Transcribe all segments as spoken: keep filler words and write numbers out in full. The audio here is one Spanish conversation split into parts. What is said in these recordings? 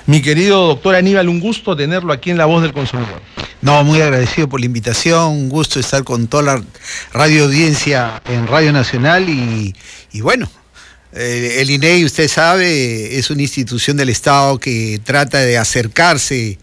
Mi querido doctor Aníbal, un gusto tenerlo aquí en La Voz del Consumidor. No, muy agradecido por la invitación, un gusto estar con toda la radio audiencia en Radio Nacional y, y bueno, eh, el I N E I, usted sabe, es una institución del Estado que trata de acercarse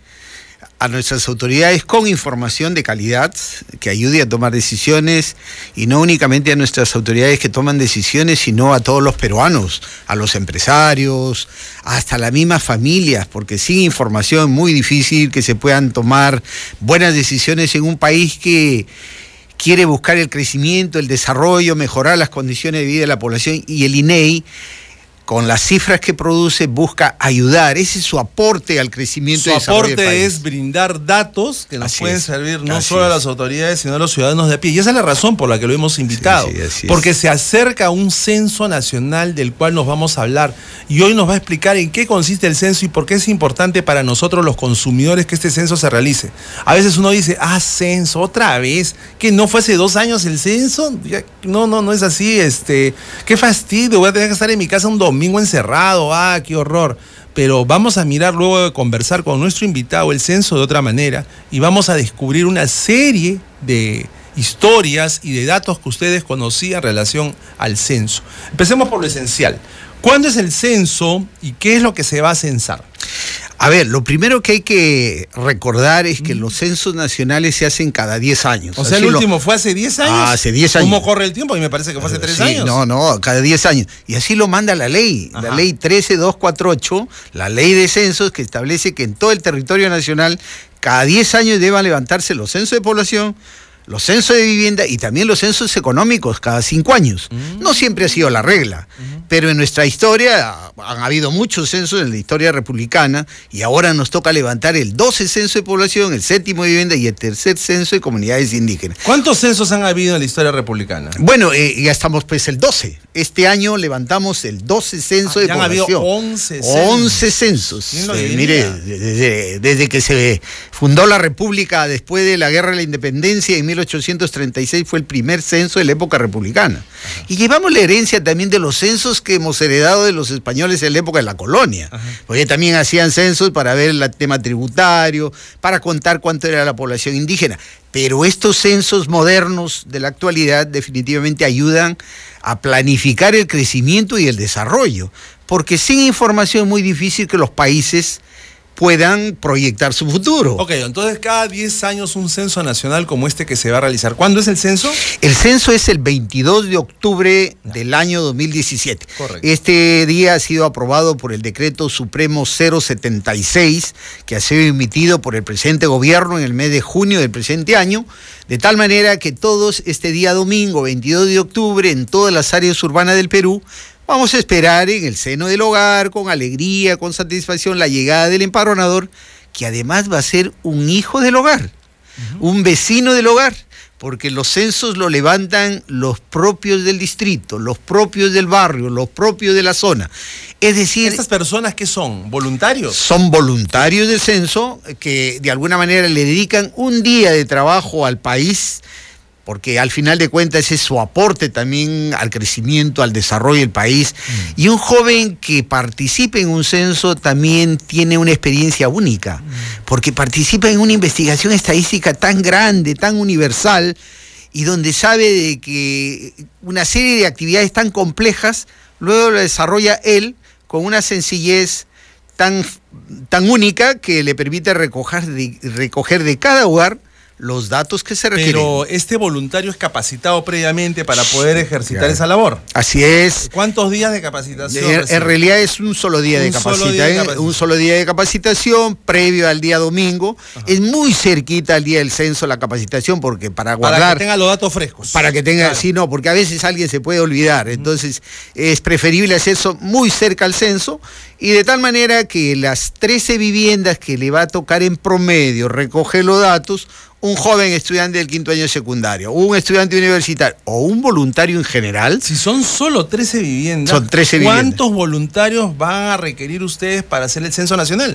a nuestras autoridades con información de calidad que ayude a tomar decisiones, y no únicamente a nuestras autoridades que toman decisiones, sino a todos los peruanos, a los empresarios, hasta las mismas familias, porque sin información es muy difícil que se puedan tomar buenas decisiones en un país que quiere buscar el crecimiento, el desarrollo, mejorar las condiciones de vida de la población, y el I N E I, con las cifras que produce, busca ayudar. Ese es su aporte al crecimiento y desarrollo del país. Su aporte es brindar datos que nos Así pueden es. servir no Así solo a es. las autoridades, sino a los ciudadanos de a pie. Y esa es la razón por la que lo hemos invitado. Sí, sí, así porque es. se acerca un censo nacional del cual nos vamos a hablar. Y hoy nos va a explicar en qué consiste el censo y por qué es importante para nosotros los consumidores que este censo se realice. A veces uno dice, ah, censo, otra vez. ¿Que no fue hace dos años el censo? Ya, no, no, no es así. Este, qué fastidio, voy a tener que estar en mi casa un domingo encerrado. Ah, qué horror. Pero vamos a mirar luego de conversar con nuestro invitado el censo de otra manera y vamos a descubrir una serie de historias y de datos que ustedes conocían en relación al censo. Empecemos por lo esencial. ¿Cuándo es el censo y qué es lo que se va a censar? A ver, lo primero que hay que recordar es que los censos nacionales se hacen cada diez años. O sea, Así el lo... último fue hace diez años. Ah, hace diez años. ¿Cómo corre el tiempo? A mí me parece que fue hace tres sí, años. No, no, cada diez años. Y así lo manda la ley, Ajá. la ley trece mil doscientos cuarenta y ocho, la ley de censos, que establece que en todo el territorio nacional cada diez años deban levantarse los censos de población, los censos de vivienda y también los censos económicos cada cinco años. Mm. No siempre ha sido la regla, uh-huh. pero en nuestra historia han habido muchos censos en la historia republicana y ahora nos toca levantar el doce censo de población, el séptimo de vivienda y el tercer censo de comunidades indígenas. ¿Cuántos censos han habido en la historia republicana? Bueno, eh, ya estamos pues el doce. Este año levantamos el doce censo ah, de población. Han habido once censos. once censos. Eh, mire, desde, desde que se fundó la República después de la Guerra de la Independencia en mil ochocientos treinta y seis fue el primer censo de la época republicana. Ajá. Y llevamos la herencia también de los censos que hemos heredado de los españoles en la época de la colonia. Ajá. Porque también hacían censos para ver el tema tributario, para contar cuánto era la población indígena. Pero estos censos modernos de la actualidad definitivamente ayudan a planificar el crecimiento y el desarrollo, porque sin información es muy difícil que los países puedan proyectar su futuro. Ok, entonces cada diez años un censo nacional como este que se va a realizar. ¿Cuándo es el censo? El censo es el veintidós de octubre del año dos mil diecisiete. Correcto. Este día ha sido aprobado por el Decreto Supremo cero setenta y seis, que ha sido emitido por el presente gobierno en el mes de junio del presente año, de tal manera que todos este día domingo, veintidós de octubre, en todas las áreas urbanas del Perú, vamos a esperar en el seno del hogar, con alegría, con satisfacción, la llegada del empadronador, que además va a ser un hijo del hogar, uh-huh. un vecino del hogar, porque los censos lo levantan los propios del distrito, los propios del barrio, los propios de la zona. Es decir... ¿Estas personas qué son? ¿Voluntarios? Son voluntarios del censo que de alguna manera le dedican un día de trabajo al país, porque al final de cuentas ese es su aporte también al crecimiento, al desarrollo del país. Mm. Y un joven que participe en un censo también tiene una experiencia única, mm. porque participa en una investigación estadística tan grande, tan universal, y donde sabe de que una serie de actividades tan complejas, luego la desarrolla él con una sencillez tan, tan única que le permite recoger de, recoger de cada hogar los datos que se requieren. Pero este voluntario es capacitado previamente para poder ejercitar claro. esa labor. Así es. ¿Cuántos días de capacitación? En, en realidad es un solo día, un de, capacita, solo día de capacitación. Un solo día de capacitación previo al día domingo. Ajá. Es muy cerquita al día del censo la capacitación, porque para guardar... Para que tenga los datos frescos. Para que tenga, claro. sí, no, porque a veces alguien se puede olvidar. Entonces es preferible hacer eso muy cerca al censo, y de tal manera que las trece viviendas que le va a tocar en promedio recoger los datos, un joven estudiante del quinto año de secundario, un estudiante universitario o un voluntario en general. Si son solo trece viviendas, son trece ¿cuántos viviendas. voluntarios van a requerir ustedes para hacer el censo nacional?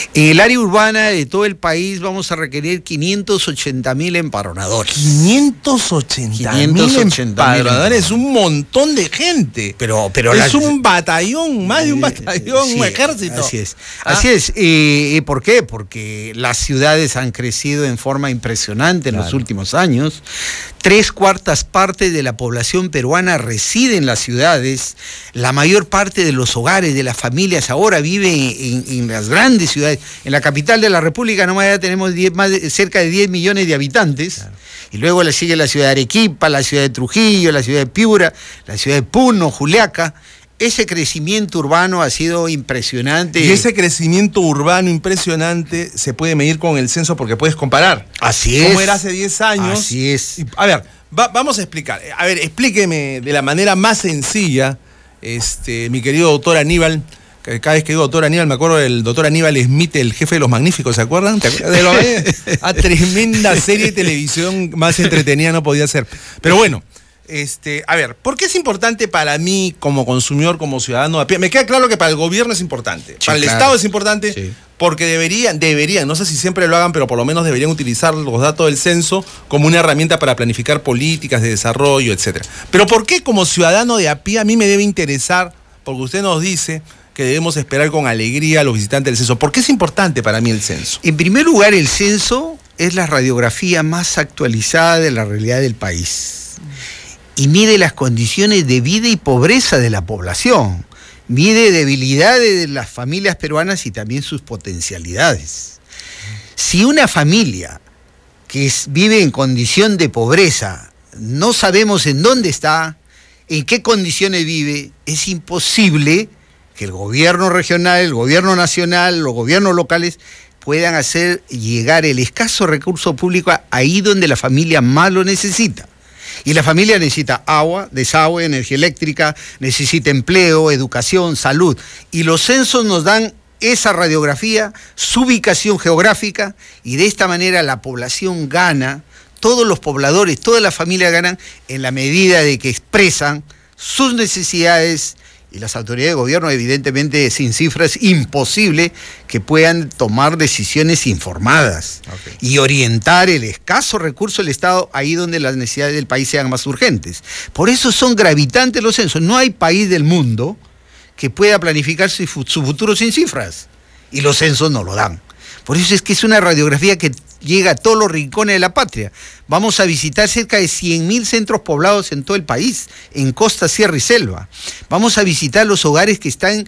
En el área urbana de todo el país vamos a requerir quinientos ochenta mil empadronadores. quinientos ochenta mil empadronadores, es un montón de gente. Pero, pero es la, un batallón, más de un batallón, sí, un ejército. Así es. Ah. Así es. ¿Y por qué? Porque las ciudades han crecido en forma impresionante en claro. los últimos años. Tres cuartas partes de la población peruana reside en las ciudades. La mayor parte de los hogares, de las familias, ahora vive en, en las grandes ciudades. En la capital de la República nomás ya tenemos diez, más de, cerca de diez millones de habitantes. Claro. Y luego le sigue la ciudad de Arequipa, la ciudad de Trujillo, la ciudad de Piura, la ciudad de Puno, Juliaca. Ese crecimiento urbano ha sido impresionante. Y ese crecimiento urbano impresionante se puede medir con el censo porque puedes comparar. Así es. Como era hace diez años. Así es. A ver, va, vamos a explicar. A ver, explíqueme de la manera más sencilla, este, mi querido doctor Aníbal. Cada vez que digo doctor Aníbal, me acuerdo del doctor Aníbal Smith, el jefe de Los Magníficos, ¿se acuerdan? ¿Te acuerdas de lo A tremenda serie de televisión, más entretenida no podía ser. Pero bueno. Este, a ver, ¿por qué es importante para mí como consumidor, como ciudadano de a pie? Me queda claro que para el gobierno es importante, sí, para el claro. Estado es importante, sí. Porque deberían, deberían, no sé si siempre lo hagan, pero por lo menos deberían utilizar los datos del censo como una herramienta para planificar políticas de desarrollo, etcétera. Pero ¿por qué como ciudadano de a pie a mí me debe interesar? Porque usted nos dice que debemos esperar con alegría a los visitantes del censo. ¿Por qué es importante para mí el censo? En primer lugar, el censo es la radiografía más actualizada de la realidad del país. Y mide las condiciones de vida y pobreza de la población, mide debilidades de las familias peruanas y también sus potencialidades. Si una familia que es, vive en condición de pobreza, no sabemos en dónde está, en qué condiciones vive, es imposible que el gobierno regional, el gobierno nacional, los gobiernos locales puedan hacer llegar el escaso recurso público ahí donde la familia más lo necesita. Y la familia necesita agua, desagüe, energía eléctrica, necesita empleo, educación, salud. Y los censos nos dan esa radiografía, su ubicación geográfica, y de esta manera la población gana, todos los pobladores, todas las familias ganan en la medida de que expresan sus necesidades. Y las autoridades de gobierno, evidentemente, sin cifras, es imposible que puedan tomar decisiones informadas okay. y orientar el escaso recurso del Estado ahí donde las necesidades del país sean más urgentes. Por eso son gravitantes los censos. No hay país del mundo que pueda planificar su, su futuro sin cifras. Y los censos no lo dan. Por eso es que es una radiografía que llega a todos los rincones de la patria. Vamos a visitar cerca de cien mil centros poblados en todo el país, en costa, sierra y selva. Vamos a visitar los hogares que están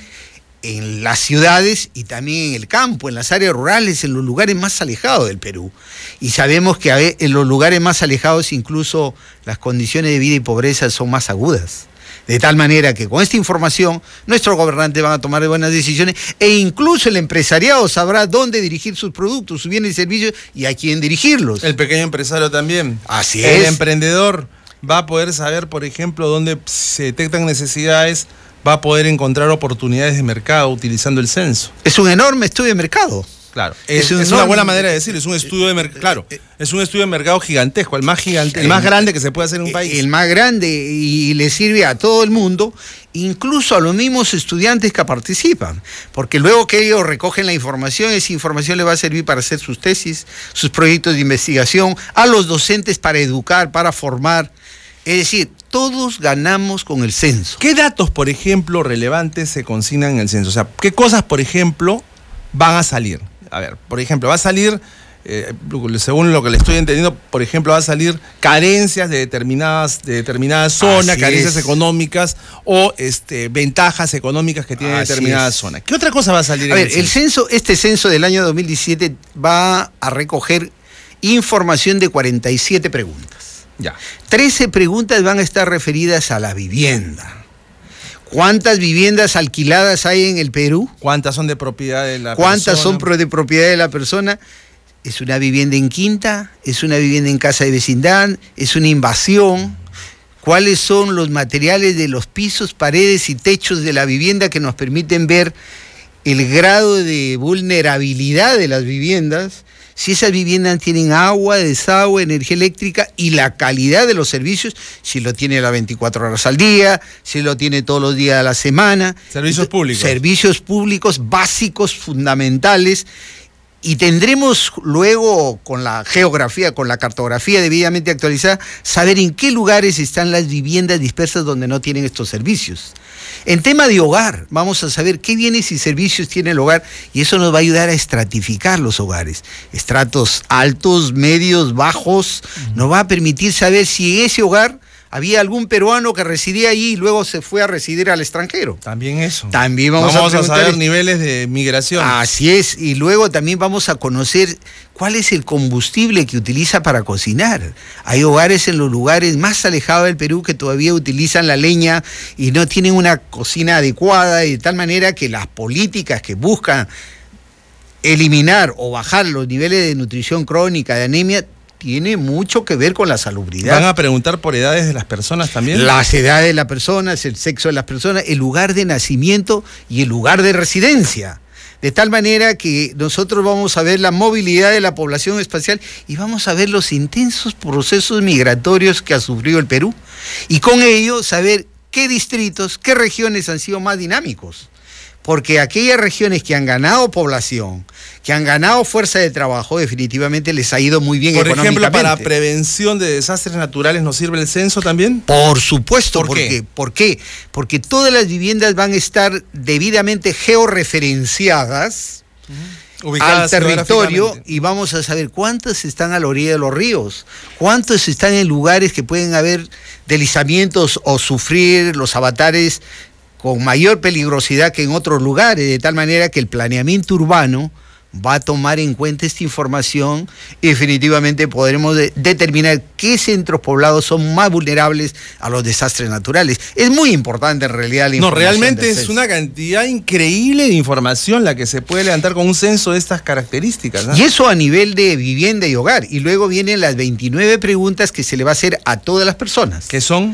en las ciudades y también en el campo, en las áreas rurales, en los lugares más alejados del Perú. Y sabemos que en los lugares más alejados incluso las condiciones de vida y pobreza son más agudas. De tal manera que con esta información nuestros gobernantes van a tomar buenas decisiones e incluso el empresariado sabrá dónde dirigir sus productos, sus bienes y servicios y a quién dirigirlos. El pequeño empresario también. Así es. El emprendedor va a poder saber, por ejemplo, dónde se detectan necesidades, va a poder encontrar oportunidades de mercado utilizando el censo. Es un enorme estudio de mercado. Claro, es, es, un es una buena manera de decir, es un estudio de mercado, claro, es un estudio de mercado gigantesco, el más gigante, el más grande que se puede hacer en un país. El más grande y le sirve a todo el mundo, incluso a los mismos estudiantes que participan, porque luego que ellos recogen la información, esa información les va a servir para hacer sus tesis, sus proyectos de investigación, a los docentes para educar, para formar. Es decir, todos ganamos con el censo. ¿Qué datos, por ejemplo, relevantes se consignan en el censo? O sea, ¿qué cosas, por ejemplo, van a salir? A ver, por ejemplo, va a salir, eh, según lo que le estoy entendiendo, por ejemplo, va a salir carencias de determinadas, de determinadas zonas, carencias es. económicas o este, ventajas económicas que tiene Así determinada es. zona. ¿Qué otra cosa va a salir? A en ver, el censo, este censo del año dos mil diecisiete va a recoger información de cuarenta y siete preguntas. Ya. trece preguntas van a estar referidas a la vivienda. ¿Cuántas viviendas alquiladas hay en el Perú? ¿Cuántas son de propiedad de la ¿Cuántas persona? son de propiedad de la persona? ¿Es una vivienda en quinta? ¿Es una vivienda en casa de vecindad? ¿Es una invasión? ¿Cuáles son los materiales de los pisos, paredes y techos de la vivienda que nos permiten ver el grado de vulnerabilidad de las viviendas? si esas viviendas tienen agua, desagüe, energía eléctrica y la calidad de los servicios, si lo tiene las veinticuatro horas al día, si lo tiene todos los días de la semana. Servicios públicos. Servicios públicos básicos, fundamentales. Y tendremos luego, con la geografía, con la cartografía debidamente actualizada, saber en qué lugares están las viviendas dispersas donde no tienen estos servicios. En tema de hogar, vamos a saber qué bienes y servicios tiene el hogar, y eso nos va a ayudar a estratificar los hogares. Estratos altos, medios, bajos, uh-huh. Nos va a permitir saber si en ese hogar había algún peruano que residía allí y luego se fue a residir al extranjero. También eso. También vamos, vamos a, a saber niveles de migración. Así es, y luego también vamos a conocer cuál es el combustible que utiliza para cocinar. Hay hogares en los lugares más alejados del Perú que todavía utilizan la leña y no tienen una cocina adecuada, y de tal manera que las políticas que buscan eliminar o bajar los niveles de nutrición crónica, de anemia, tiene mucho que ver con la salubridad. ¿Van a preguntar por edades de las personas también? Las edades de las personas, el sexo de las personas, el lugar de nacimiento y el lugar de residencia. De tal manera que nosotros vamos a ver la movilidad de la población espacial y vamos a ver los intensos procesos migratorios que ha sufrido el Perú. Y con ello saber qué distritos, qué regiones han sido más dinámicos. Porque aquellas regiones que han ganado población, que han ganado fuerza de trabajo, definitivamente les ha ido muy bien económicamente. Por ejemplo, para prevención de desastres naturales, ¿nos sirve el censo también? Por supuesto. ¿Por porque, qué? ¿Por qué? Porque todas las viviendas van a estar debidamente georreferenciadas uh-huh. al territorio y vamos a saber cuántas están a la orilla de los ríos, cuántos están en lugares que pueden haber deslizamientos o sufrir los avatares con mayor peligrosidad que en otros lugares, de tal manera que el planeamiento urbano va a tomar en cuenta esta información y definitivamente podremos de- determinar qué centros poblados son más vulnerables a los desastres naturales. Es muy importante en realidad la No, información. realmente del es censo. una cantidad increíble de información la que se puede levantar con un censo de estas características, ¿no? Y eso a nivel de vivienda y hogar. Y luego vienen las veintinueve preguntas que se le va a hacer a todas las personas. ¿Qué son?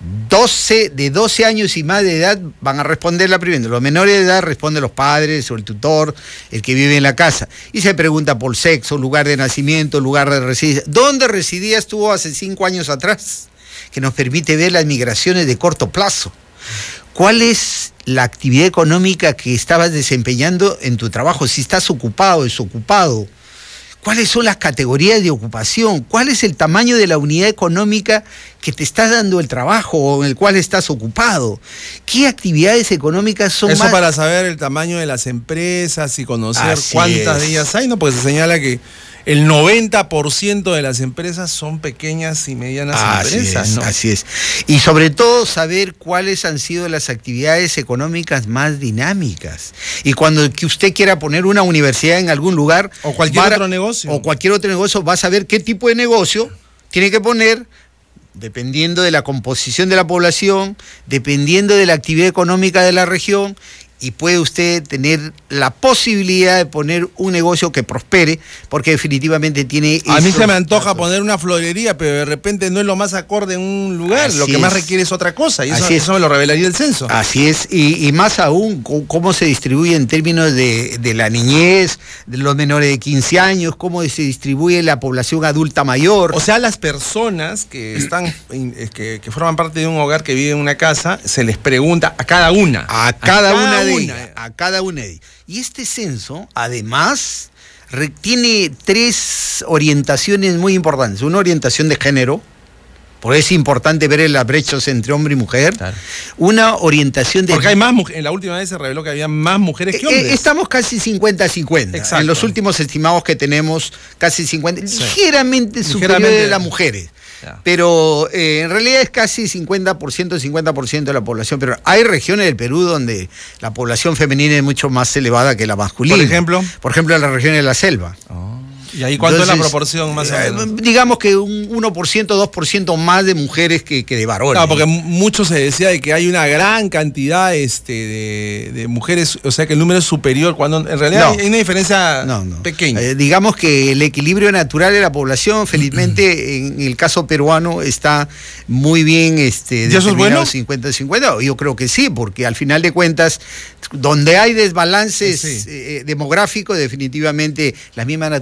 doce, de doce años y más de edad van a responder la primera. Los menores de edad responden los padres o el tutor, el que vive en la casa. Y se pregunta por sexo, lugar de nacimiento, lugar de residencia. ¿Dónde residías tú hace cinco años atrás? Que nos permite ver las migraciones de corto plazo. ¿Cuál es la actividad económica que estabas desempeñando en tu trabajo? Si estás ocupado, desocupado. ¿Cuáles son las categorías de ocupación? ¿Cuál es el tamaño de la unidad económica que te está dando el trabajo o en el cual estás ocupado? ¿Qué actividades económicas son Eso más? para saber el tamaño de las empresas y conocer Así cuántas es. de ellas hay, ¿no? Porque se señala que el noventa por ciento de las empresas son pequeñas y medianas Así empresas, es, ¿no? así es. Y sobre todo saber cuáles han sido las actividades económicas más dinámicas. Y cuando que usted quiera poner una universidad en algún lugar... O cualquier va a- otro negocio. O cualquier otro negocio, va a saber qué tipo de negocio tiene que poner, dependiendo de la composición de la población, dependiendo de la actividad económica de la región, y puede usted tener la posibilidad de poner un negocio que prospere, porque definitivamente tiene... A mí esos se me antoja datos. poner una florería, pero de repente no es lo más acorde en un lugar. Así lo que más es. requiere es otra cosa, y eso, Así es. eso me lo revelaría el censo. Así es, y, y más aún, c- cómo se distribuye en términos de, de la niñez, de los menores de quince años, cómo se distribuye la población adulta mayor. O sea, las personas que están, eh, que, que forman parte de un hogar, que vive en una casa, se les pregunta a cada una. A cada, una de una. ellas, a cada una de ellas. Y este censo, además, re- tiene tres orientaciones muy importantes. Una orientación de género, porque es importante ver las brechas entre hombre y mujer. Claro. Una orientación de... Porque hay más mujeres, la última vez se reveló que había más mujeres que Eh, hombres. Estamos casi cincuenta a cincuenta. Exacto. En los últimos estimados que tenemos, casi cincuenta, Sí. ligeramente superior Ligeramente. de las mujeres. Ya. Pero eh, en realidad es casi cincuenta por ciento, cincuenta por ciento de la población. Pero hay regiones del Perú donde la población femenina es mucho más elevada que la masculina. Por ejemplo. Por ejemplo, en la región de la selva. Oh. ¿Y ahí cuánto es la Entonces, proporción más o eh, menos? Digamos que un uno por ciento, dos por ciento más de mujeres que, que de varones. Claro, porque mu- mucho se decía de que hay una gran cantidad este, de, de mujeres, o sea que el número es superior, cuando en realidad No. hay una diferencia No, no. pequeña. Eh, digamos que el equilibrio natural de la población, felizmente, en el caso peruano, está muy bien este, ¿Y eso es determinado bueno? cincuenta cincuenta. Yo creo que sí, porque al final de cuentas, donde hay desbalances Sí. eh, demográficos, definitivamente la misma naturaleza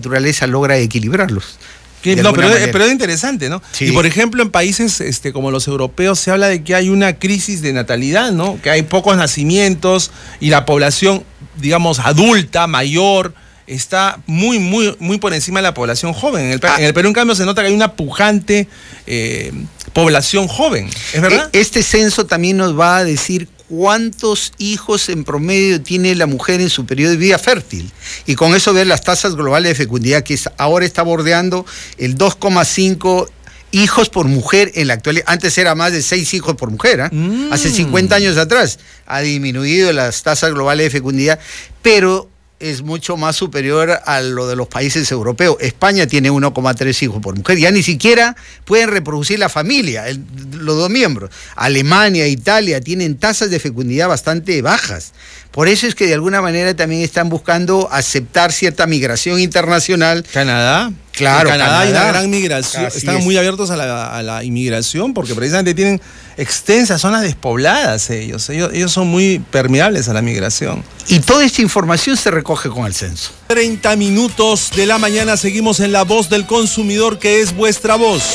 pobreza logra equilibrarlos. No, pero, pero es interesante, ¿no? Sí. Y por ejemplo, en países este, como los europeos se habla de que hay una crisis de natalidad, ¿no? Que hay pocos nacimientos y la población, digamos, adulta, mayor, está muy, muy, muy por encima de la población joven. En el, ah. en el Perú, en cambio, se nota que hay una pujante eh, población joven, ¿es verdad? Este censo también nos va a decir cuántos hijos en promedio tiene la mujer en su periodo de vida fértil. Y con eso ver las tasas globales de fecundidad, que ahora está bordeando el dos coma cinco hijos por mujer en la actualidad. Antes era más de seis hijos por mujer, ¿eh? mm. Hace cincuenta años atrás ha disminuido las tasas globales de fecundidad, pero es mucho más superior a lo de los países europeos. España tiene uno coma tres hijos por mujer, ya ni siquiera pueden reproducir la familia, el, los dos miembros. Alemania, Italia tienen tasas de fecundidad bastante bajas. Por eso es que de alguna manera también están buscando aceptar cierta migración internacional. ¿Canadá? Claro, en Canadá, Canadá hay una gran migración, Así están es. muy abiertos a la, a la inmigración porque precisamente tienen extensas zonas despobladas ellos. ellos, ellos son muy permeables a la migración. Y toda esta información se recoge con el censo. treinta minutos de la mañana, seguimos en La Voz del Consumidor, que es vuestra voz.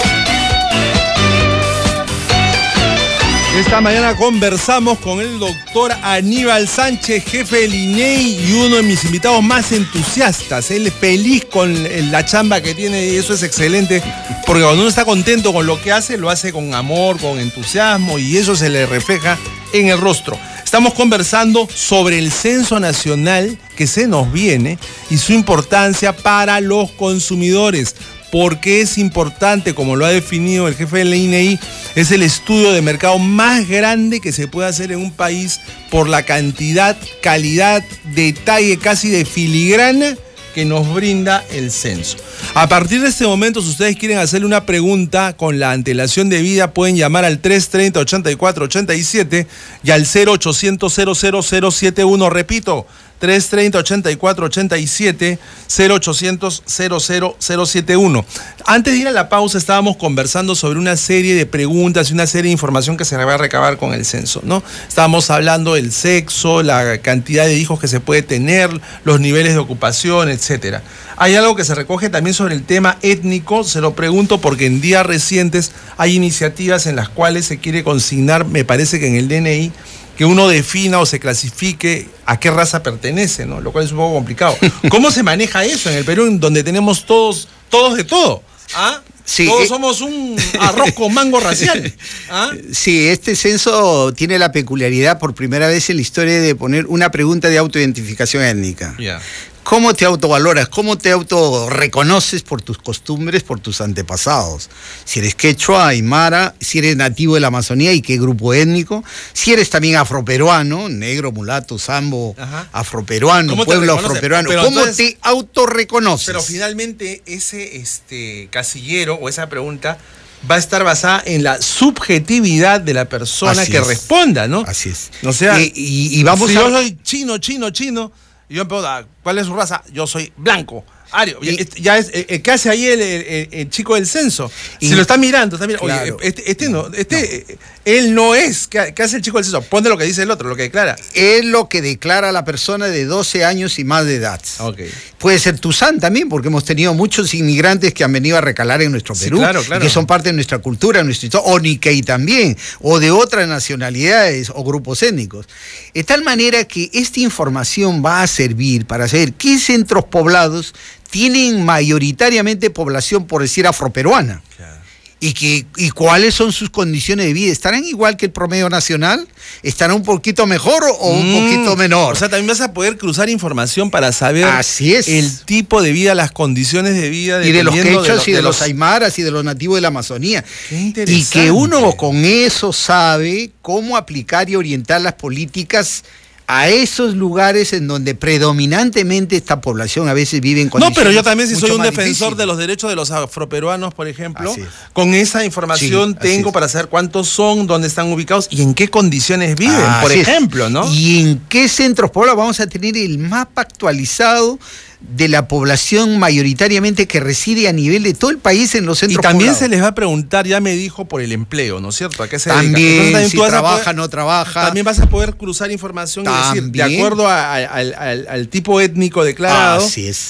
Esta mañana conversamos con el doctor Aníbal Sánchez, jefe del I N E I y uno de mis invitados más entusiastas. Él es feliz con la chamba que tiene y eso es excelente, porque cuando uno está contento con lo que hace, lo hace con amor, con entusiasmo y eso se le refleja en el rostro. Estamos conversando sobre el censo nacional que se nos viene y su importancia para los consumidores. Porque es importante, como lo ha definido el jefe del I N E I, es el estudio de mercado más grande que se puede hacer en un país por la cantidad, calidad, detalle casi de filigrana que nos brinda el censo. A partir de este momento, si ustedes quieren hacerle una pregunta con la antelación debida, pueden llamar al tres treinta, ochenta y cuatro ochenta y siete y al cero ochocientos, cero cero cero siete uno. Repito, tres treinta, ochenta y cuatro ochenta y siete, cero ochocientos, cero cero cero siete uno. Antes de ir a la pausa estábamos conversando sobre una serie de preguntas y una serie de información que se va a recabar con el censo, ¿no? Estábamos hablando del sexo, la cantidad de hijos que se puede tener, los niveles de ocupación, etcétera. Hay algo que se recoge también sobre el tema étnico, se lo pregunto porque en días recientes hay iniciativas en las cuales se quiere consignar, me parece que en el D N I, que uno defina o se clasifique a qué raza pertenece, ¿no? Lo cual es un poco complicado. ¿Cómo se maneja eso en el Perú, en donde tenemos todos, todos de todo? ¿Ah? Sí, todos eh, somos un arroz con mango racial. ¿Ah? Sí, este censo tiene la peculiaridad por primera vez en la historia de poner una pregunta de autoidentificación étnica. Yeah. ¿Cómo te autovaloras? ¿Cómo te autorreconoces por tus costumbres, por tus antepasados? Si eres quechua, aymara, si eres nativo de la Amazonía y qué grupo étnico, si eres también afroperuano, negro, mulato, sambo, Ajá. afroperuano, pueblo afroperuano, pero ¿cómo entonces, te autorreconoces? Pero finalmente ese este, casillero o esa pregunta va a estar basada en la subjetividad de la persona Así que es. responda, ¿no? Así es. O sea, y, y, y vamos si a... yo soy chino, chino, chino, y yo me pregunto, ¿cuál es su raza? Yo soy blanco. Ario, y, ya es el que hace ahí el, el, el chico del censo. Y, se lo está mirando, está mirando. Claro, oye, este, este no, este, no. él no es, ¿qué, ¿qué hace el chico del censo? Pone lo que dice el otro, lo que declara. Es lo que declara la persona de doce años y más de edad. Okay. Puede ser Tuzán también, porque hemos tenido muchos inmigrantes que han venido a recalar en nuestro Perú, sí, claro, claro. y que son parte de nuestra cultura, nuestra historia, o Nikkei también, o de otras nacionalidades o grupos étnicos. De tal manera que esta información va a servir para saber qué centros poblados tienen mayoritariamente población, por decir, afroperuana. Claro. Y, que, y cuáles son sus condiciones de vida. ¿Estarán igual que el promedio nacional? ¿Estarán un poquito mejor o un mm, poquito menor? O sea, también vas a poder cruzar información para saber Así es. el tipo de vida, las condiciones de vida. Y de los quechos de los, y de, de los, los aymaras y de los nativos de la Amazonía. Qué interesante. Y que uno con eso sabe cómo aplicar y orientar las políticas a esos lugares en donde predominantemente esta población a veces vive en condiciones. No, pero yo también, si soy un defensor difíciles. de los derechos de los afroperuanos, por ejemplo, con esa información sí, tengo para saber cuántos son, dónde están ubicados y en qué condiciones viven, ah, por ejemplo, es. ¿no? Y en qué centros poblados vamos a tener el mapa actualizado de la población mayoritariamente que reside a nivel de todo el país en los centros poblados. Y también poblados. Se les va a preguntar, ya me dijo, por el empleo, ¿no es cierto? ¿A qué se también, dedica? Entonces, también si tú vas trabaja, a poder, no trabaja. También vas a poder cruzar información también. y decir, de acuerdo a, a, al, al, al tipo étnico declarado. Así es.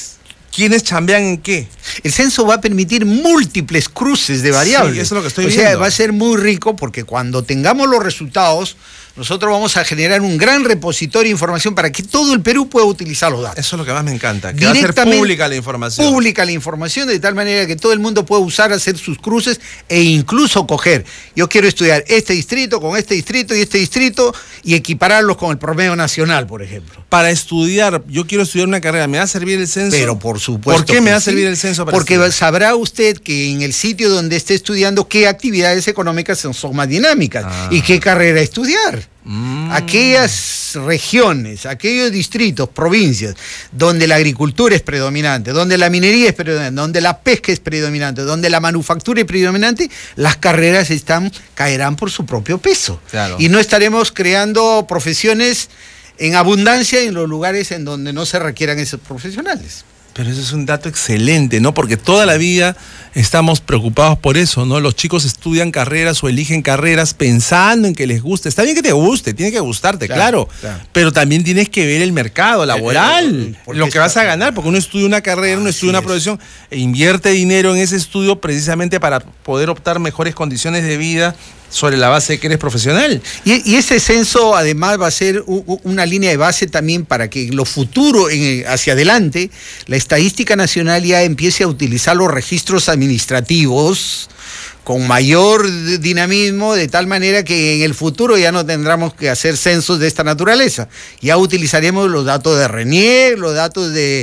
¿quiénes chambean en qué? El censo va a permitir múltiples cruces de variables. Sí, eso es lo que estoy o viendo. sea, va a ser muy rico porque cuando tengamos los resultados, nosotros vamos a generar un gran repositorio de información para que todo el Perú pueda utilizar los datos. Eso es lo que más me encanta, que va a ser pública la información. Pública la información de tal manera que todo el mundo pueda usar, hacer sus cruces e incluso coger. Yo quiero estudiar este distrito con este distrito y este distrito y equipararlos con el promedio nacional, por ejemplo. Para estudiar, yo quiero estudiar una carrera, ¿me va a servir el censo? Pero por supuesto. ¿Por qué me va a sí? servir el censo para Porque estudiar? sabrá usted que en el sitio donde esté estudiando qué actividades económicas son, son más dinámicas Ah. y qué carrera estudiar. Mm. Aquellas regiones, aquellos distritos, provincias, donde la agricultura es predominante, donde la minería es predominante, donde la pesca es predominante, donde la manufactura es predominante, las carreras están, caerán por su propio peso. Claro. Y no estaremos creando profesiones en abundancia en los lugares en donde no se requieran esos profesionales. Pero eso es un dato excelente, ¿no? Porque toda la vida estamos preocupados por eso, ¿no? Los chicos estudian carreras o eligen carreras pensando en que les guste. Está bien que te guste, tiene que gustarte, claro. Claro, claro. Pero también tienes que ver el mercado laboral, Eh, eh, eh, lo que vas a ganar, porque uno estudia una carrera, uno Así estudia una es. profesión e invierte dinero en ese estudio precisamente para poder optar mejores condiciones de vida sobre la base de que eres profesional. Y, y ese censo además va a ser u, u, una línea de base también para que en lo futuro, en, hacia adelante, la estadística nacional ya empiece a utilizar los registros administrativos con mayor dinamismo, de tal manera que en el futuro ya no tendremos que hacer censos de esta naturaleza. Ya utilizaremos los datos de RENIEC, los datos de,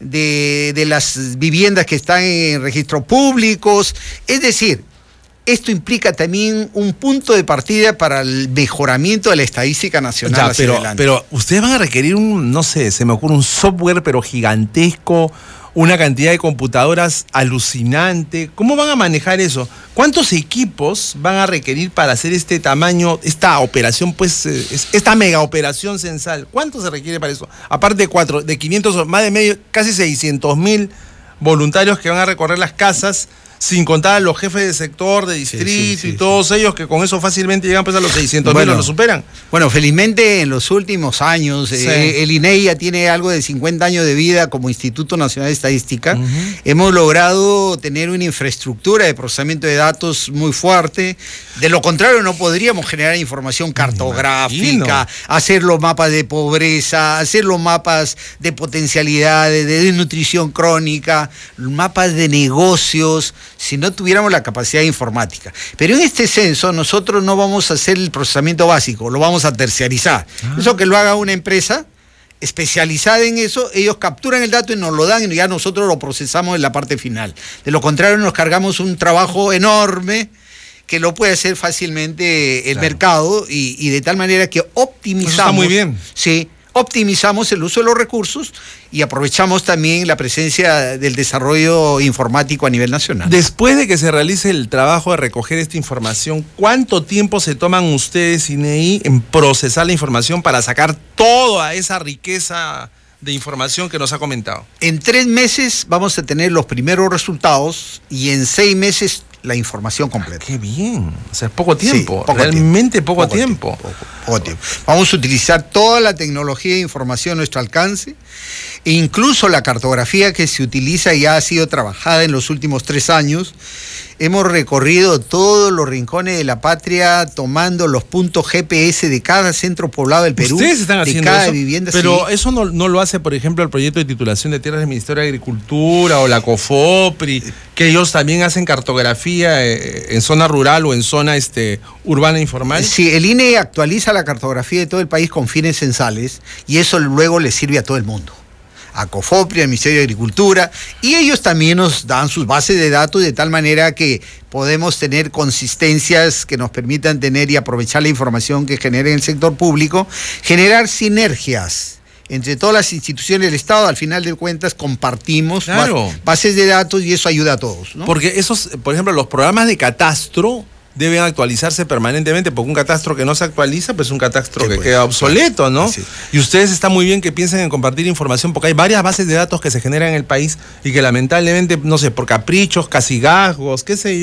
de, de las viviendas que están en registros públicos, es decir, esto implica también un punto de partida para el mejoramiento de la estadística nacional Ya, hacia pero, adelante. pero ustedes van a requerir un, no sé, se me ocurre un software pero gigantesco, una cantidad de computadoras alucinante. ¿Cómo van a manejar eso? ¿Cuántos equipos van a requerir para hacer este tamaño, esta operación, pues, eh, es- esta mega operación censal? ¿Cuánto se requiere para eso? Aparte de cuatro, de quinientos, más de medio, casi seiscientos mil voluntarios que van a recorrer las casas, sin contar a los jefes de sector, de distrito sí, sí, y sí. todos ellos que con eso fácilmente llegan pues a los seiscientos mil Bueno, o lo superan. Bueno, felizmente en los últimos años, Sí. eh, el I N E I ya tiene algo de cincuenta años de vida como Instituto Nacional de Estadística. Ujú. Hemos logrado tener una infraestructura de procesamiento de datos muy fuerte. De lo contrario, no podríamos generar información cartográfica, imagino. hacer los mapas de pobreza, hacer los mapas de potencialidades, de desnutrición crónica, mapas de negocios, si no tuviéramos la capacidad informática. Pero en este censo nosotros no vamos a hacer el procesamiento básico, lo vamos a terciarizar. Ah. Eso que lo haga una empresa especializada en eso, ellos capturan el dato y nos lo dan y ya nosotros lo procesamos en la parte final. De lo contrario, nos cargamos un trabajo enorme que lo puede hacer fácilmente el Claro. mercado y, y de tal manera que optimizamos. Eso está muy bien. Sí, optimizamos el uso de los recursos y aprovechamos también la presencia del desarrollo informático a nivel nacional. Después de que se realice el trabajo de recoger esta información, ¿cuánto tiempo se toman ustedes, I N E I, en procesar la información para sacar toda esa riqueza de información que nos ha comentado? En tres meses vamos a tener los primeros resultados y en seis meses la información completa. Qué bien, o sea, poco tiempo, Sí, poco realmente tiempo, poco, tiempo. poco, poco tiempo. Vamos a utilizar toda la tecnología de información a nuestro alcance e incluso la cartografía que se utiliza ya ha sido trabajada en los últimos tres años. Hemos recorrido todos los rincones de la patria tomando los puntos G P S de cada centro poblado del Perú. Ustedes están de haciendo cada eso, vivienda. pero Sí. eso no, no lo hace, por ejemplo, el proyecto de titulación de tierras del Ministerio de Agricultura o la COFOPRI, que ellos también hacen cartografía eh, en zona rural o en zona este, urbana informal. Sí, el I N E actualiza la cartografía de todo el país con fines censales y eso luego le sirve a todo el mundo. A COFOPRI, al Ministerio de Agricultura, y ellos también nos dan sus bases de datos de tal manera que podemos tener consistencias que nos permitan tener y aprovechar la información que genera en el sector público, generar sinergias entre todas las instituciones del Estado. Al final de cuentas compartimos Claro. bas- bases de datos y eso ayuda a todos, ¿no? Porque esos, por ejemplo, los programas de catastro deben actualizarse permanentemente, porque un catastro que no se actualiza, pues es un catastro Sí, que pues, queda obsoleto, ¿no? así. Y ustedes está muy bien que piensen en compartir información, porque hay varias bases de datos que se generan en el país y que lamentablemente, no sé, por caprichos, castigazgos, qué sé yo,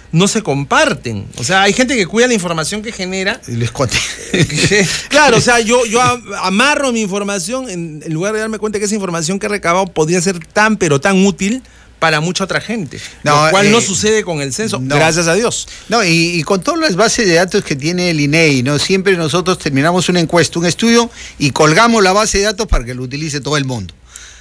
no se comparten. O sea, hay gente que cuida la información que genera. Y les conté. Claro, o sea, yo, yo amarro mi información en, en lugar de darme cuenta que esa información que he recabado podría ser tan, pero tan útil para mucha otra gente, no, lo cual eh, no sucede con el censo, no. Gracias a Dios. No, y, y con todas las bases de datos que tiene el I N E I, ¿no? Siempre nosotros terminamos una encuesta, un estudio, y colgamos la base de datos para que lo utilice todo el mundo.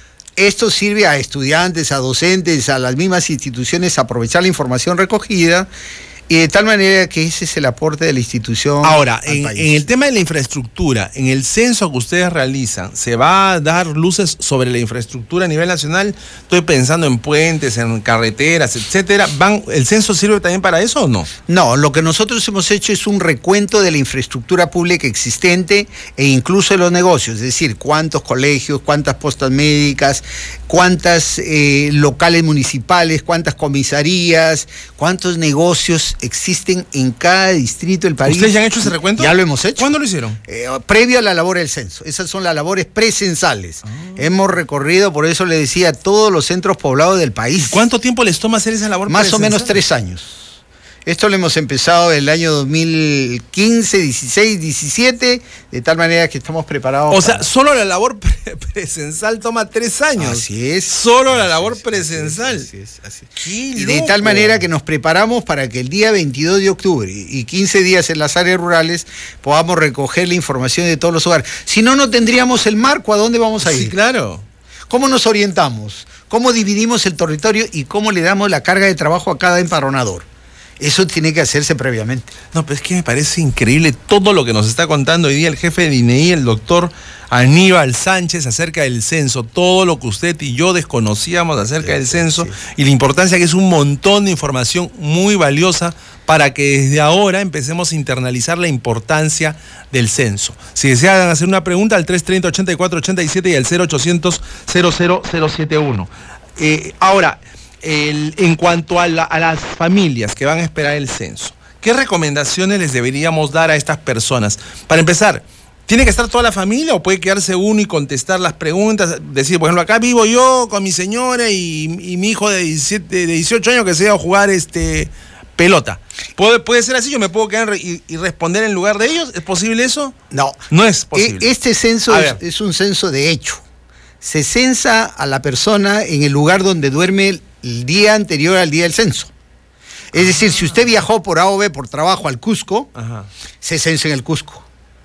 Esto sirve a estudiantes, a docentes, a las mismas instituciones a aprovechar la información recogida, y de tal manera que ese es el aporte de la institución. Ahora, en, en el tema de la infraestructura, en el censo que ustedes realizan, ¿se va a dar luces sobre la infraestructura a nivel nacional? Estoy pensando en puentes, en carreteras, etcétera. ¿Van, ¿El censo sirve también para eso o no? No, lo que nosotros hemos hecho es un recuento de la infraestructura pública existente e incluso de los negocios, es decir, cuántos colegios, cuántas postas médicas, cuántas eh, locales municipales, cuántas comisarías, cuántos negocios existen en cada distrito del país. ¿Ustedes ya han hecho ese recuento? Ya lo hemos hecho. ¿Cuándo lo hicieron? Eh, previo a la labor del censo. Esas son las labores precensales. Oh. Hemos recorrido, por eso le decía, todos los centros poblados del país. ¿Y cuánto tiempo les toma hacer esa labor Más precensal? o menos tres años. Esto lo hemos empezado el año dos mil quince, dieciséis, diecisiete, de tal manera que estamos preparados. O para... sea, solo la labor pre presencial toma tres años. Así es. Solo la labor así presencial. Así es, así es. Qué y loco. de tal manera que nos preparamos para que el día veintidós de octubre y quince días en las áreas rurales podamos recoger la información de todos los hogares. Si no, no tendríamos el marco. ¿A dónde vamos a ir? Sí, claro. ¿Cómo nos orientamos? ¿Cómo dividimos el territorio y cómo le damos la carga de trabajo a cada empadronador? Eso tiene que hacerse previamente. No, pero es que me parece increíble todo lo que nos está contando hoy día el jefe del I N E I, el doctor Aníbal Sánchez, acerca del censo, todo lo que usted y yo desconocíamos acerca sí, del censo sí. Y la importancia que es un montón de información muy valiosa para que desde ahora empecemos a internalizar la importancia del censo. Si desean hacer una pregunta, al tres treinta, ochenta y cuatro ochenta y siete y al cero ochocientos, cero cero cero setenta y uno. Eh, ahora... El, en cuanto a, la, a las familias que van a esperar el censo, ¿qué recomendaciones les deberíamos dar a estas personas? Para empezar, ¿tiene que estar toda la familia o puede quedarse uno y contestar las preguntas? Decir, por ejemplo, acá vivo yo con mi señora y, y mi hijo de, diecisiete, de dieciocho años que se va a jugar este, pelota. ¿Puede, ¿Puede ser así? ¿Yo me puedo quedar y, y responder en lugar de ellos? ¿Es posible eso? No. No es posible. Este censo es, es un censo de hecho. Se censa a la persona en el lugar donde duerme el el día anterior al día del censo. Es decir, si usted viajó por A o B por trabajo al Cusco, ajá, se censa en el Cusco.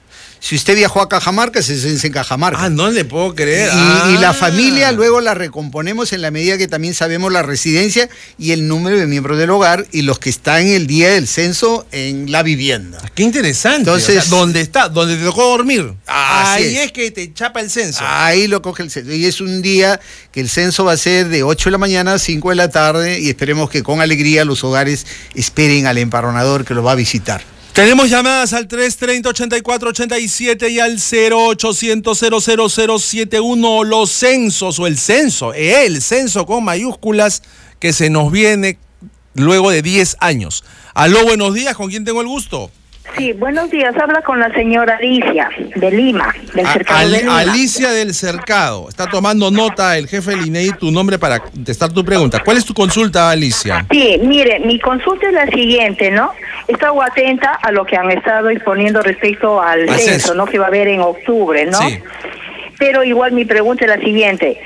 Si usted viajó a Cajamarca, se censa en Cajamarca. Ah, no le puedo creer. Y, ah. y la familia luego la recomponemos en la medida que también sabemos la residencia y el número de miembros del hogar y los que están el día del censo en la vivienda. Qué interesante. Entonces, o sea, ¿dónde está? ¿Dónde te tocó dormir? Ahí es. es que te chapa el censo. Ahí lo coge el censo. Y es un día que el censo va a ser de ocho de la mañana a cinco de la tarde y esperemos que con alegría los hogares esperen al empadronador que lo va a visitar. Tenemos llamadas al tres treinta, ochenta y cuatro ochenta y siete y al cero ochocientos, cero cero cero setenta y uno. Los censos o el censo, el censo con mayúsculas que se nos viene luego de diez años. Aló, buenos días, ¿con quién tengo el gusto? Sí, buenos días, habla con la señora Alicia de Lima, del Cercado Al, de Lima. Alicia del Cercado, está tomando nota el jefe del I N E I tu nombre para contestar tu pregunta. ¿Cuál es tu consulta, Alicia? Sí, mire, mi consulta es la siguiente, ¿no? He estado atenta a lo que han estado exponiendo respecto al censo, censo, ¿no? Que va a haber en octubre, ¿no? Sí. Pero igual mi pregunta es la siguiente.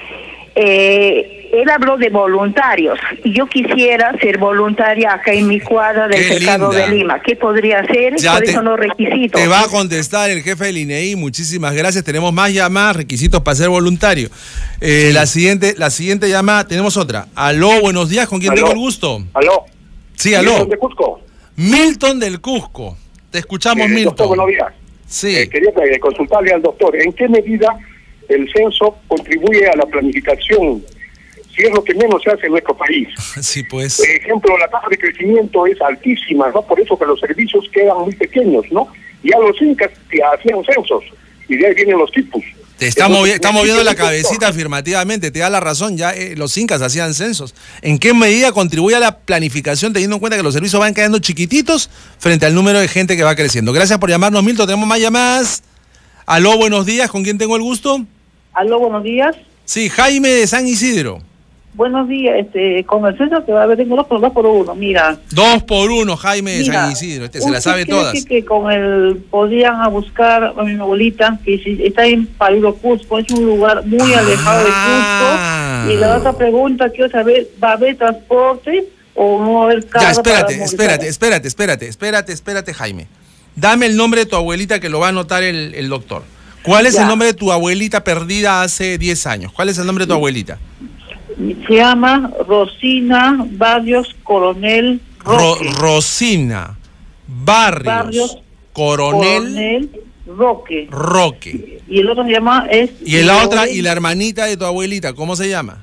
Eh... Él habló de voluntarios y yo quisiera ser voluntaria acá en mi cuadra del Cercado de Lima. ¿Qué podría hacer? ¿Cuáles son los requisitos? Te va a contestar el jefe del I N E I. Muchísimas gracias. Tenemos más llamadas, requisitos para ser voluntario. Eh, sí. La siguiente, la siguiente llamada, tenemos otra. Aló, buenos días. ¿Con quién aló. tengo el gusto? Aló. Sí, aló. Milton de Cusco. Milton del Cusco. Te escuchamos, eh, Milton. Doctor, buenos días. Sí. Eh, quería consultarle al doctor, ¿en qué medida el censo contribuye a la planificación? Si es lo que menos se hace en nuestro país. Sí, pues. Por ejemplo, la tasa de crecimiento es altísima, ¿no? Por eso que los servicios quedan muy pequeños, ¿no? Ya los incas hacían censos, y de ahí vienen los tipos. Te está, movi está moviendo la cabecita afirmativamente, te da la razón, ya eh, los incas hacían censos. ¿En qué medida contribuye a la planificación, teniendo en cuenta que los servicios van quedando chiquititos frente al número de gente que va creciendo? Gracias por llamarnos, Milton. Tenemos más llamadas. Aló, buenos días. ¿Con quién tengo el gusto? Aló, buenos días. Sí, Jaime de San Isidro. Buenos días, este, con el censo que va a haber en Europa, dos por uno, mira. Dos por uno, Jaime de San Isidro, este se la sabe todas. Que, que con el, podían a buscar a mi abuelita, que si, está en Paluro, Cusco, es un lugar muy ah. alejado de Cusco. Y la otra pregunta, quiero saber, ¿va a haber transporte o no va a haber carro? Ya, espérate, espérate, espérate, espérate, espérate, espérate, Jaime. Dame el nombre de tu abuelita que lo va a anotar el, el doctor. ¿Cuál es ya. el nombre de tu abuelita perdida hace diez años? ¿Cuál es el nombre de tu abuelita? Se llama Rosina Barrios Coronel Roque. Ro Rosina Barrios, Barrios Coronel, Coronel Roque. Roque. Y el otro se llama es Y la Lorena, otra y la hermanita de tu abuelita, ¿cómo se llama?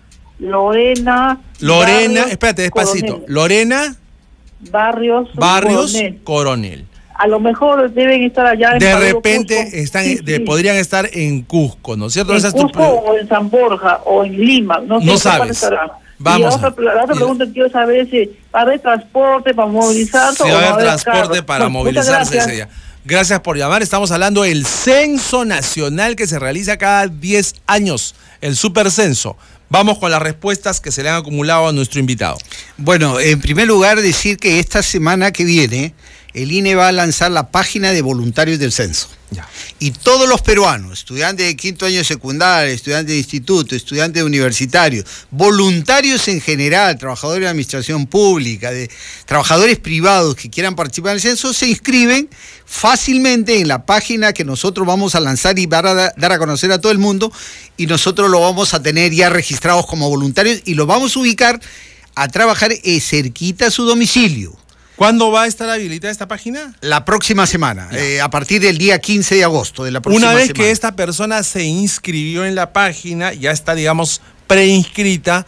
Lorena. Lorena, Barrios, espérate despacito. Coronel. Lorena Barrios Barrios Coronel. Coronel. A lo mejor deben estar allá en De Paduro, repente Cusco. están, Sí, de, sí. podrían estar en Cusco, ¿no es cierto? En Esa Cusco es tu... o en San Borja o en Lima, no sé. No sabes. Vamos. Y la otra, la otra pregunta quiero saber si va a haber transporte para movilizarse. Si o va a va haber transporte carro. para No, movilizarse ese día. Gracias por llamar. Estamos hablando del censo nacional que se realiza cada diez años, el supercenso. Vamos con las respuestas que se le han acumulado a nuestro invitado. Bueno, en primer lugar decir que esta semana que viene el I N E va a lanzar la página de voluntarios del censo. Ya. Y todos los peruanos, estudiantes de quinto año de secundaria, estudiantes de instituto, estudiantes universitarios, voluntarios en general, trabajadores de administración pública, de trabajadores privados que quieran participar en el censo, se inscriben fácilmente en la página que nosotros vamos a lanzar y dar a, dar a conocer a todo el mundo, y nosotros lo vamos a tener ya registrados como voluntarios y lo vamos a ubicar a trabajar eh, cerquita a su domicilio. ¿Cuándo va a estar habilitada esta página? La próxima semana, eh, a partir del día quince de agosto de la próxima semana. Una vez semana. que esta persona se inscribió en la página, ya está, digamos, preinscrita,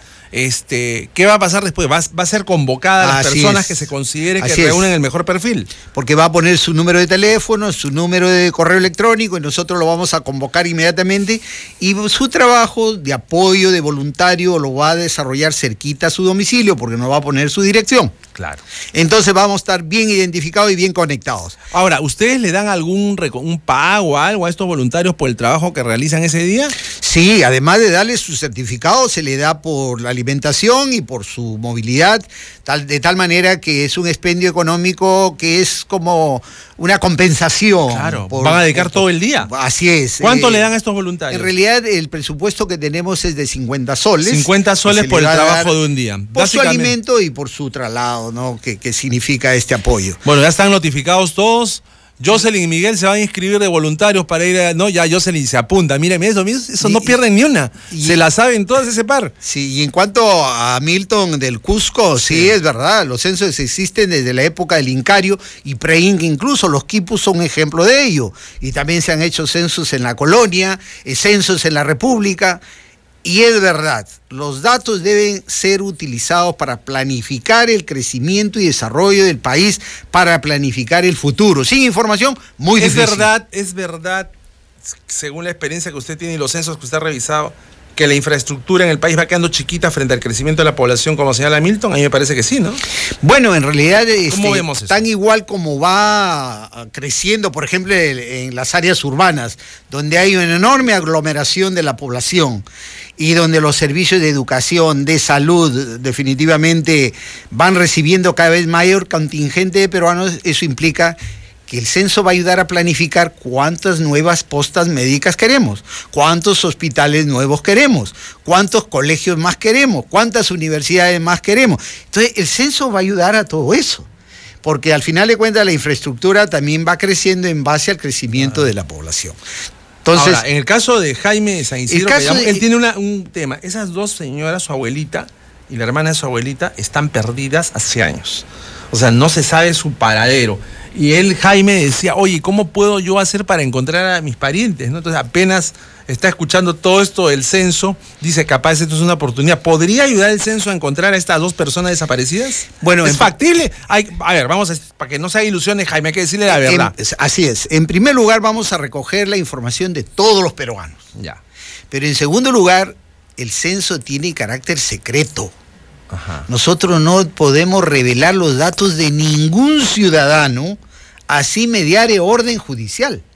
este, ¿qué va a pasar después? ¿Va, va a ser convocada a las Así personas es. que se considere que Así reúnen es. el mejor perfil? Porque va a poner su número de teléfono, su número de correo electrónico y nosotros lo vamos a convocar inmediatamente, y su trabajo de apoyo, de voluntario, lo va a desarrollar cerquita a su domicilio porque nos va a poner su dirección. Claro. Entonces vamos a estar bien identificados y bien conectados. Ahora, ¿ustedes le dan algún un pago o algo a estos voluntarios por el trabajo que realizan ese día? Sí, además de darles su certificado, se le da por la alimentación y por su movilidad, tal, de tal manera que es un expendio económico que es como una compensación. Claro, por, van a dedicar por, todo el día. Así es. ¿Cuánto eh, le dan a estos voluntarios? En realidad el presupuesto que tenemos es de cincuenta soles. cincuenta soles por el trabajo de un día. Por su alimento y por su traslado, ¿no? Que, que significa este apoyo. Bueno, ya están notificados todos. Jocelyn y Miguel se van a inscribir de voluntarios para ir a... No, ya Jocelyn se apunta. Miren, eso, eso y, no pierden ni una. Y, se la saben todas ese par. Sí, y en cuanto a Milton del Cusco, sí, sí es verdad, los censos existen desde la época del Incario y pre-Inca, incluso los quipus son ejemplo de ello. Y también se han hecho censos en la colonia, censos en la República. Y es verdad, los datos deben ser utilizados para planificar el crecimiento y desarrollo del país, para planificar el futuro. Sin información, muy es difícil. Es verdad, es verdad, según la experiencia que usted tiene y los censos que usted ha revisado, que la infraestructura en el país va quedando chiquita frente al crecimiento de la población, como señala Milton. A mí me parece que sí, ¿no? Bueno, en realidad este, vemos eso? Tan igual como va creciendo, por ejemplo, en las áreas urbanas, donde hay una enorme aglomeración de la población y donde los servicios de educación, de salud, definitivamente van recibiendo cada vez mayor contingente de peruanos. Eso implica que el censo va a ayudar a planificar cuántas nuevas postas médicas queremos, cuántos hospitales nuevos queremos, cuántos colegios más queremos, cuántas universidades más queremos. Entonces, el censo va a ayudar a todo eso, porque al final de cuentas la infraestructura también va creciendo en base al crecimiento ah. de la población. Entonces, ahora, en el caso de Jaime de San Isidro, caso llamo, de, él tiene una, un tema. Esas dos señoras, su abuelita y la hermana de su abuelita, están perdidas hace años. O sea, no se sabe su paradero. Y él, Jaime, decía, oye, ¿cómo puedo yo hacer para encontrar a mis parientes? ¿No? Entonces, apenas está escuchando todo esto del censo, dice, capaz esto es una oportunidad. ¿Podría ayudar el censo a encontrar a estas dos personas desaparecidas? Bueno, ¿es factible? Hay, a ver, vamos a, para que no se haga ilusiones, Jaime, hay que decirle la verdad. En, así es. En primer lugar, vamos a recoger la información de todos los peruanos. Ya. Pero en segundo lugar, el censo tiene carácter secreto. Ajá. Nosotros no podemos revelar los datos de ningún ciudadano, así mediare orden judicial.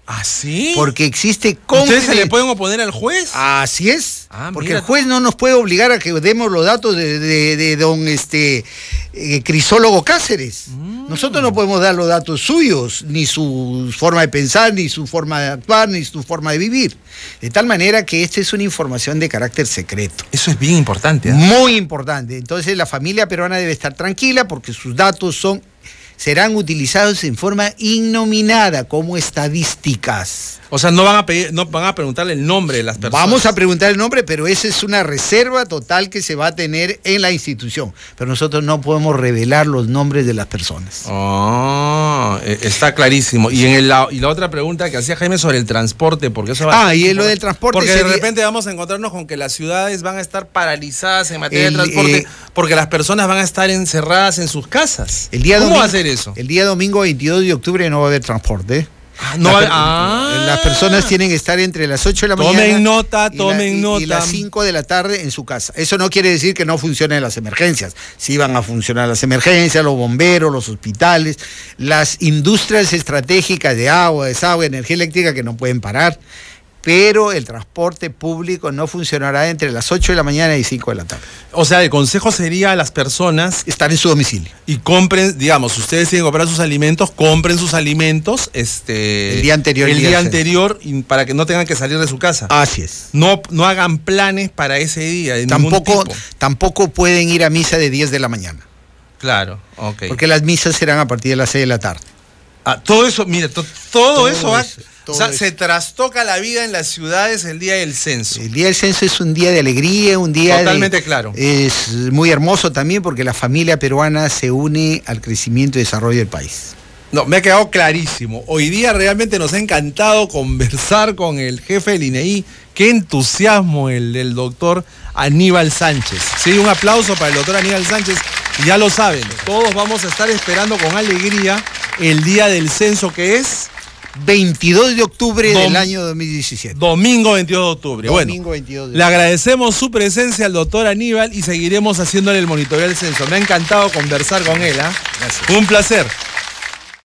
¿Ah, sí? Porque existe ¿Ustedes se le pueden oponer al juez? Así es. Ah, porque mira. el juez no nos puede obligar a que demos los datos de, de, de don este eh, Crisólogo Cáceres. Mm. Nosotros no podemos dar los datos suyos, ni su forma de pensar, ni su forma de actuar, ni su forma de vivir. De tal manera que esta es una información de carácter secreto. Eso es bien importante. ¿eh? Muy importante. Entonces la familia peruana debe estar tranquila porque sus datos son serán utilizados en forma innominada como estadísticas. O sea, no van a pedir, no van a preguntarle el nombre de las personas. Vamos a preguntar el nombre, pero esa es una reserva total que se va a tener en la institución. Pero nosotros no podemos revelar los nombres de las personas. Oh, está clarísimo. Y en el, la, y la otra pregunta que hacía Jaime sobre el transporte, porque eso va Ah, y en lo del transporte. Porque sería... de repente vamos a encontrarnos con que las ciudades van a estar paralizadas en materia el, de transporte, eh, porque las personas van a estar encerradas en sus casas. El día ¿Cómo domingo, va a ser eso? El día domingo veintidós de octubre no va a haber transporte. Ah, no las, va, ah. las personas tienen que estar entre las ocho de la tomen mañana nota, y tomen la, y, nota. y las cinco de la tarde en su casa. Eso no quiere decir que no funcionen las emergencias. Sí van a funcionar las emergencias, los bomberos, los hospitales, las industrias estratégicas de agua, desagüe, energía eléctrica que no pueden parar. Pero el transporte público no funcionará entre las ocho de la mañana y cinco de la tarde. O sea, el consejo sería a las personas estar en su domicilio. Y compren, digamos, ustedes tienen que comprar sus alimentos, compren sus alimentos este, el día anterior. El día, día anterior y para que no tengan que salir de su casa. Así es. No, no hagan planes para ese día. De tampoco, tipo. tampoco pueden ir a misa de diez de la mañana. Claro, ok. Porque las misas serán a partir de las seis de la tarde. Ah, todo eso, mire, to, todo, todo eso va... Todo o sea, eso. Se trastoca la vida en las ciudades el día del censo. El día del censo es un día de alegría, un día totalmente de, claro. Es muy hermoso también porque la familia peruana se une al crecimiento y desarrollo del país. No, me ha quedado clarísimo. Hoy día realmente nos ha encantado conversar con el jefe del I N E I. Qué entusiasmo el del doctor Aníbal Sánchez. Sí, un aplauso para el doctor Aníbal Sánchez. Ya lo saben, todos vamos a estar esperando con alegría el día del censo, que es veintidós de octubre Dom- del año dos mil diecisiete. Domingo veintidós de octubre. Domingo bueno, veintidós de le agradecemos su presencia al doctor Aníbal y seguiremos haciéndole el monitoreo del censo. Me ha encantado conversar con él. ¿eh? Gracias. Un placer.